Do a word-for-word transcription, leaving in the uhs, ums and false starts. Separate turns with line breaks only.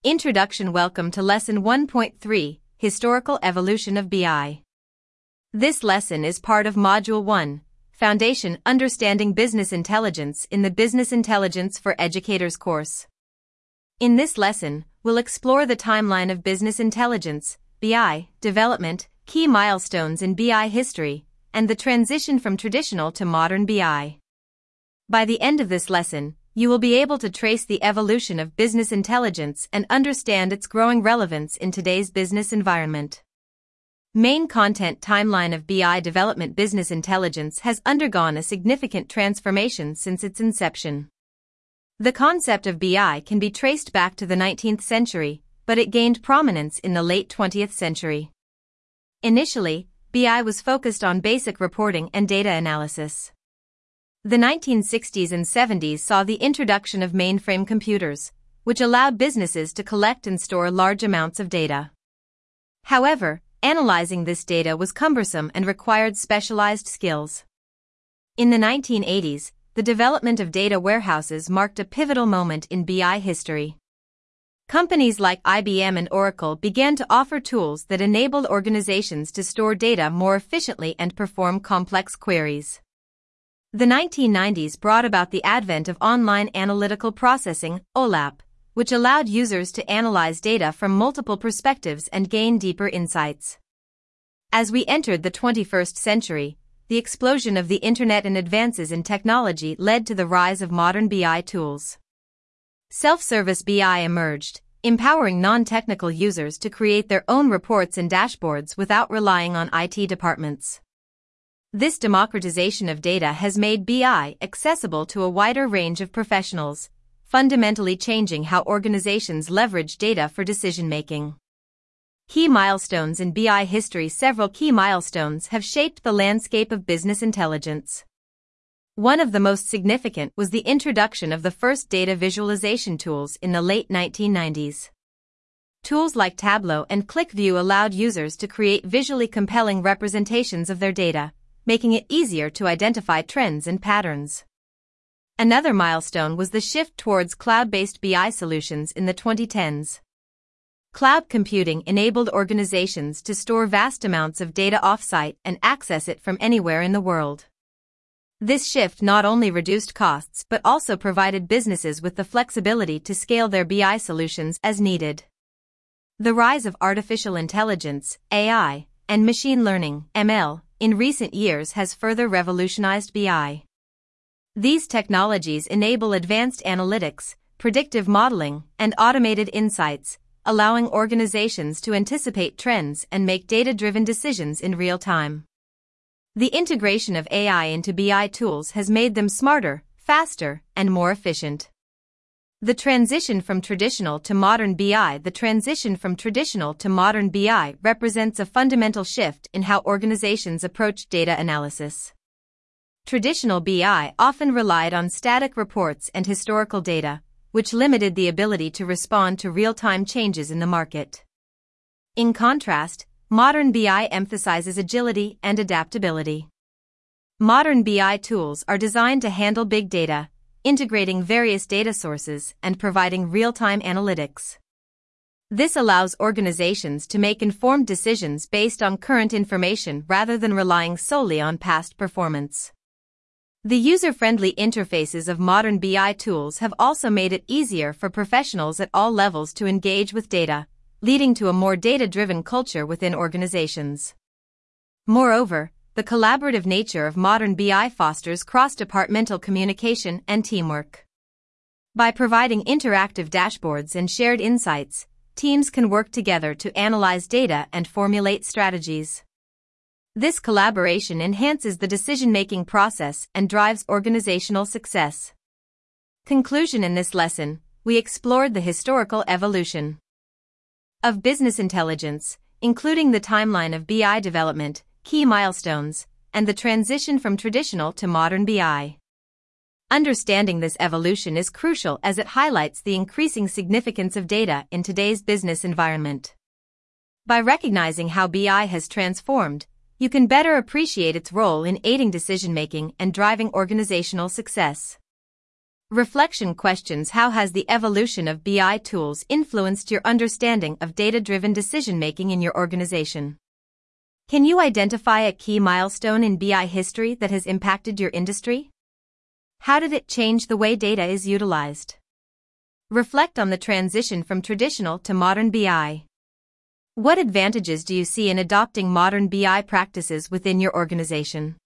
Introduction. Welcome to Lesson one point three, Historical Evolution of B I. This lesson is part of Module one, Foundation Understanding Business Intelligence in the Business Intelligence for Educators course. In this lesson, we'll explore the timeline of business intelligence, B I, development, key milestones in B I history, and the transition from traditional to modern B I. By the end of this lesson, you will be able to trace the evolution of business intelligence and understand its growing relevance in today's business environment. Main content. Timeline of B I development. Business intelligence has undergone a significant transformation since its inception. The concept of B I can be traced back to the nineteenth century, but it gained prominence in the late twentieth century. Initially, B I was focused on basic reporting and data analysis. The nineteen sixties and seventies saw the introduction of mainframe computers, which allowed businesses to collect and store large amounts of data. However, analyzing this data was cumbersome and required specialized skills. In the nineteen eighties, the development of data warehouses marked a pivotal moment in B I history. Companies like I B M and Oracle began to offer tools that enabled organizations to store data more efficiently and perform complex queries. The nineteen nineties brought about the advent of online analytical processing, O L A P, which allowed users to analyze data from multiple perspectives and gain deeper insights. As we entered the twenty-first century, the explosion of the Internet and advances in technology led to the rise of modern B I tools. Self-service B I emerged, empowering non-technical users to create their own reports and dashboards without relying on I T departments. This democratization of data has made B I accessible to a wider range of professionals, fundamentally changing how organizations leverage data for decision-making. Key milestones in B I history. Several key milestones have shaped the landscape of business intelligence. One of the most significant was the introduction of the first data visualization tools in the late nineteen nineties. Tools like Tableau and QlikView allowed users to create visually compelling representations of their data, making it easier to identify trends and patterns. Another milestone was the shift towards cloud-based B I solutions in the twenty tens. Cloud computing enabled organizations to store vast amounts of data off-site and access it from anywhere in the world. This shift not only reduced costs but also provided businesses with the flexibility to scale their B I solutions as needed. The rise of artificial intelligence, A I, and machine learning, M L, in recent years has further revolutionized B I. These technologies enable advanced analytics, predictive modeling, and automated insights, allowing organizations to anticipate trends and make data-driven decisions in real time. The integration of A I into B I tools has made them smarter, faster, and more efficient. The transition from traditional to modern B I. The transition from traditional to modern B I represents a fundamental shift in how organizations approach data analysis. Traditional B I often relied on static reports and historical data, which limited the ability to respond to real-time changes in the market. In contrast, modern B I emphasizes agility and adaptability. Modern B I tools are designed to handle big data, integrating various data sources and providing real-time analytics. This allows organizations to make informed decisions based on current information rather than relying solely on past performance. The user-friendly interfaces of modern B I tools have also made it easier for professionals at all levels to engage with data, leading to a more data-driven culture within organizations. Moreover, the collaborative nature of modern B I fosters cross-departmental communication and teamwork. By providing interactive dashboards and shared insights, teams can work together to analyze data and formulate strategies. This collaboration enhances the decision-making process and drives organizational success. Conclusion. In this lesson, we explored the historical evolution of business intelligence, including the timeline of B I development, key milestones, and the transition from traditional to modern B I. Understanding this evolution is crucial as it highlights the increasing significance of data in today's business environment. By recognizing how B I has transformed, you can better appreciate its role in aiding decision-making and driving organizational success. Reflection questions: how has the evolution of B I tools influenced your understanding of data-driven decision-making in your organization? Can you identify a key milestone in B I history that has impacted your industry? How did it change the way data is utilized? Reflect on the transition from traditional to modern B I. What advantages do you see in adopting modern B I practices within your organization?